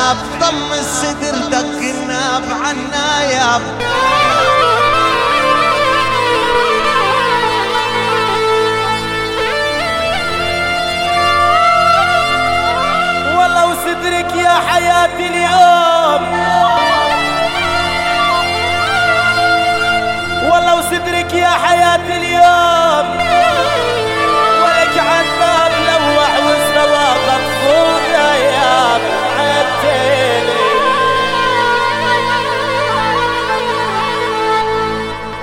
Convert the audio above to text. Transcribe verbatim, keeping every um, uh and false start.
العناب ضم الصدر دق الناب عناياب. والله وصدرك يا حياتي اليوم، والله وصدرك يا حياتي اليوم